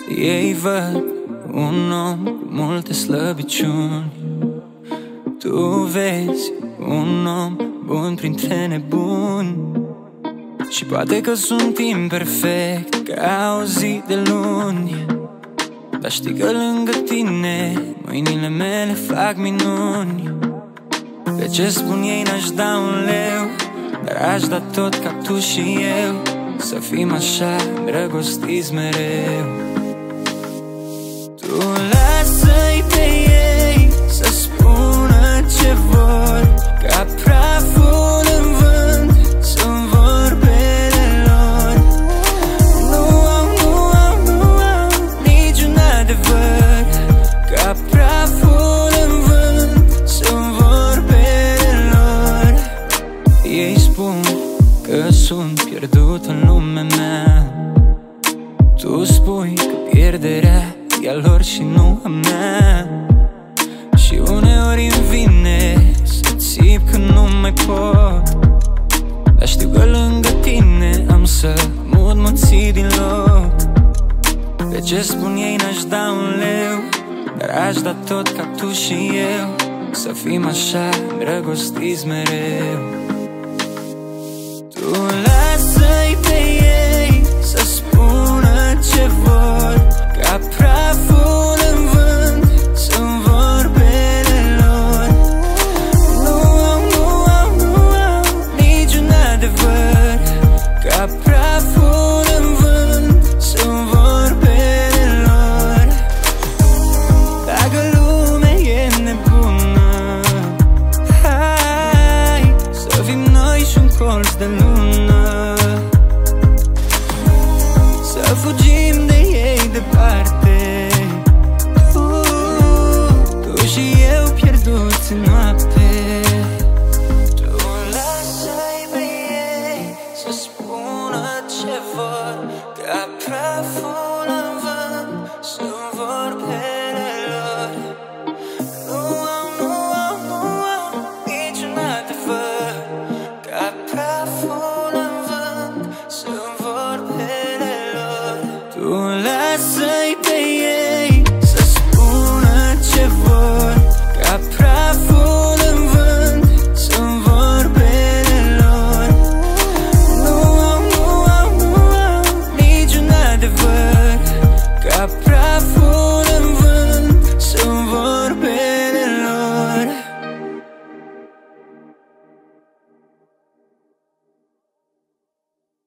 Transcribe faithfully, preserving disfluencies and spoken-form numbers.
Ei văd un om cu multe slăbiciuni. Tu vezi un om bun printre nebuni. Și poate că sunt imperfect ca o zi de luni, dar știi că lângă tine mâinile mele fac minuni. De ce spun ei n-aș da un leu, dar aș da tot ca tu și eu, să fim așa îndrăgostiți mereu. Tu lasă-i pe ei să spună ce vor, ca praful în vânt sunt vorbele lor. Nu au, nu au, nu au niciun adevăr, ca praful în vânt sunt vorbele lor. Ei spun că sunt pierdut în lumea mea, tu spui că pierderea e a lor și nu a mea. Și uneori îmi vine să țip că nu mai pot, dar știu că lângă tine am să mut munții din loc. De ce spun ei n-aș da un leu, dar aș da tot ca tu și eu, să fim așa îndrăgostiți mereu. Tu lasă-i pe ei să spună ce vor, ca praful